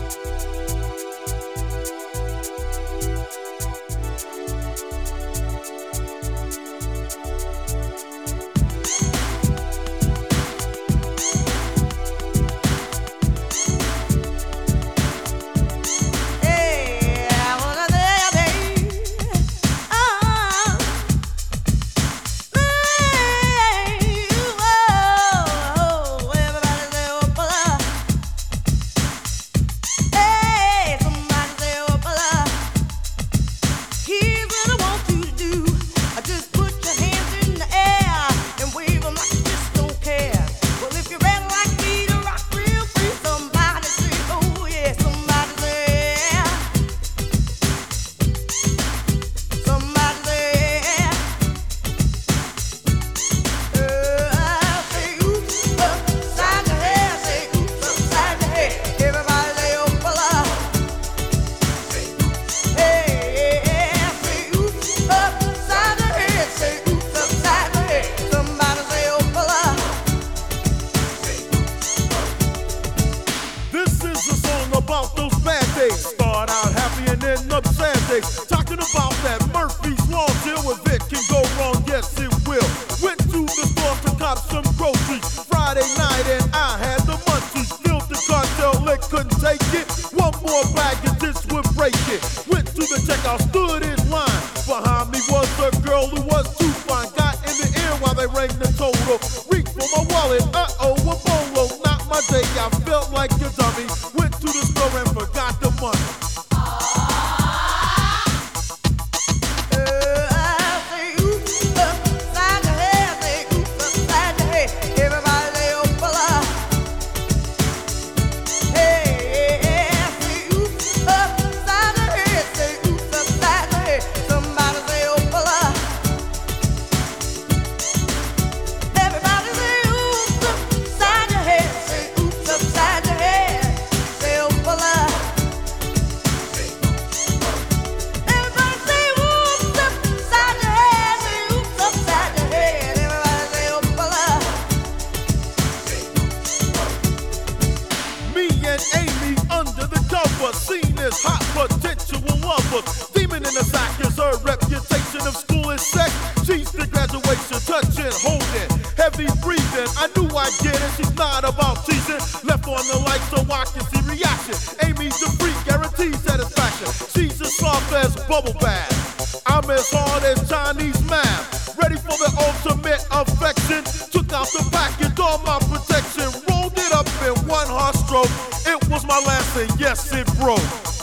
Start out happy and end up sad days. Talking about that Murphy's Law deal with it can go wrong, yes it will. Went to the store to cop some groceries Friday night and I had the munchies. Filled the cartel, they couldn't take it. One more bag and this would break it. Went to the checkout, stood in line. Behind me was a girl who was too fine. Got in the ear while they rang the total. Reached for my wallet, a bolo. Not my day, I felt like a dummy. Went to the store and forgot the money. Amy under the cover, seen as hot potential lovers. Demon in the sack is her reputation of school and sex. She's the graduation, touching, holding, heavy breathing. I knew I'd get it, she's not about teasing. Left on the light so I can see reaction. Amy's the freak, guaranteed satisfaction. She's as soft as bubble bath. I'm as hard as Chinese math. Ready for the ultimate affection. Took out the package, all my protection. Rolled it up in one hard stroke. It was my last and yes, it broke.